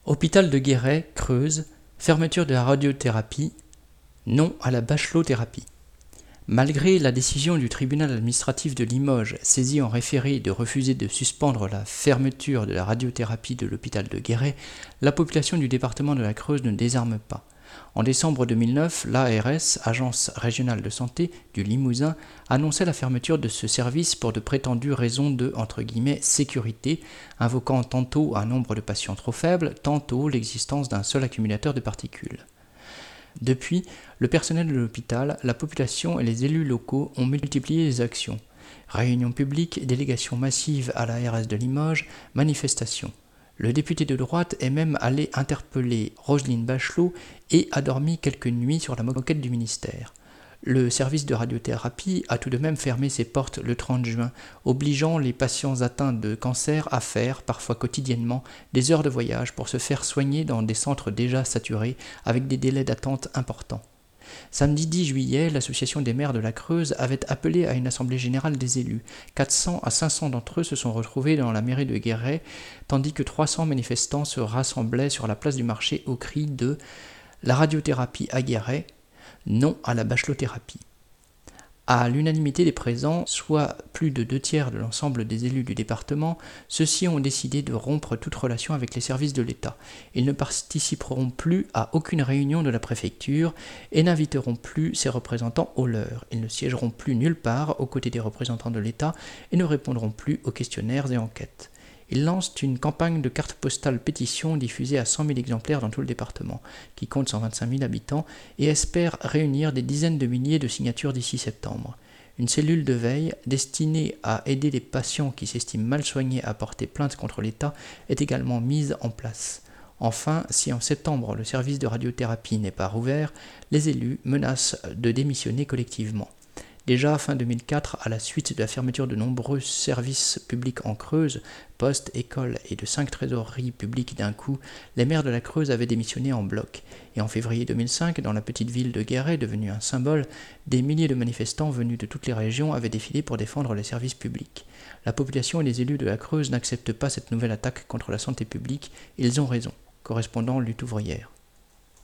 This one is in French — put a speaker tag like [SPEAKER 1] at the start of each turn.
[SPEAKER 1] Hôpital de Guéret, Creuse, fermeture de la radiothérapie, non à la bachelothérapie. Malgré la décision du tribunal administratif de Limoges, saisi en référé de refuser de suspendre la fermeture de la radiothérapie de l'hôpital de Guéret, la population du département de la Creuse ne désarme pas. En décembre 2009, l'ARS, Agence régionale de santé du Limousin, annonçait la fermeture de ce service pour de prétendues raisons de « sécurité », invoquant tantôt un nombre de patients trop faible, tantôt l'existence d'un seul accumulateur de particules. Depuis, le personnel de l'hôpital, la population et les élus locaux ont multiplié les actions. Réunions publiques, délégations massives à l'ARS de Limoges, manifestations. Le député de droite est même allé interpeller Roselyne Bachelot et a dormi quelques nuits sur la moquette du ministère. Le service de radiothérapie a tout de même fermé ses portes le 30 juin, obligeant les patients atteints de cancer à faire, parfois quotidiennement, des heures de voyage pour se faire soigner dans des centres déjà saturés avec des délais d'attente importants. Samedi 10 juillet, l'association des maires de la Creuse avait appelé à une assemblée générale des élus. 400 à 500 d'entre eux se sont retrouvés dans la mairie de Guéret, tandis que 300 manifestants se rassemblaient sur la place du marché au cri de « La radiothérapie à Guéret, non à la bachelothérapie ». À l'unanimité des présents, soit plus de 2/3 de l'ensemble des élus du département, ceux-ci ont décidé de rompre toute relation avec les services de l'État. Ils ne participeront plus à aucune réunion de la préfecture et n'inviteront plus ses représentants aux leurs. Ils ne siégeront plus nulle part aux côtés des représentants de l'État et ne répondront plus aux questionnaires et enquêtes. Ils lancent une campagne de cartes postales pétition diffusée à 100 000 exemplaires dans tout le département, qui compte 125 000 habitants, et espèrent réunir des dizaines de milliers de signatures d'ici septembre. Une cellule de veille, destinée à aider les patients qui s'estiment mal soignés à porter plainte contre l'État, est également mise en place. Enfin, si en septembre le service de radiothérapie n'est pas rouvert, les élus menacent de démissionner collectivement. Déjà fin 2004, à la suite de la fermeture de nombreux services publics en Creuse, postes, écoles et de 5 trésoreries publiques d'un coup, les maires de la Creuse avaient démissionné en bloc. Et en février 2005, dans la petite ville de Guéret, devenue un symbole, des milliers de manifestants venus de toutes les régions avaient défilé pour défendre les services publics. La population et les élus de la Creuse n'acceptent pas cette nouvelle attaque contre la santé publique, ils ont raison. Correspondant Lutte ouvrière.